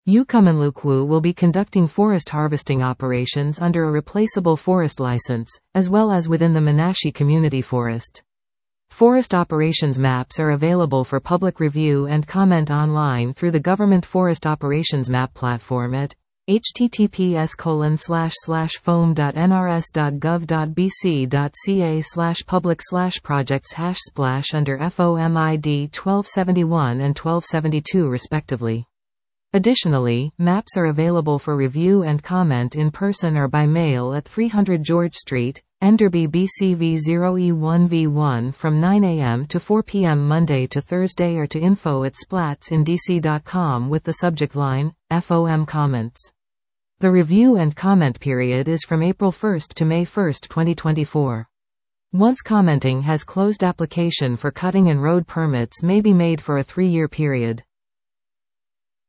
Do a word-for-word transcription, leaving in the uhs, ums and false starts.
Ucumânluqu will be conducting forest harvesting operations under a replaceable forest license, as well as within the Monashi Community Forest. Forest operations maps are available for public review and comment online through the Government Forest Operations Map platform at h t t p s colon slash slash foam dot n r s dot gov dot b c dot c a slash public slash projects hash splash under FOMID twelve seventy-one and twelve seventy-two respectively. Additionally, maps are available for review and comment in person or by mail at three hundred George Street, Enderby B C V zero E one V one from nine a m to four p m Monday to Thursday, or to info at splats in d c dot com with the subject line, F O M Comments. The review and comment period is from April first to May first twenty twenty-four. Once commenting has closed, application for cutting and road permits may be made for a three-year period.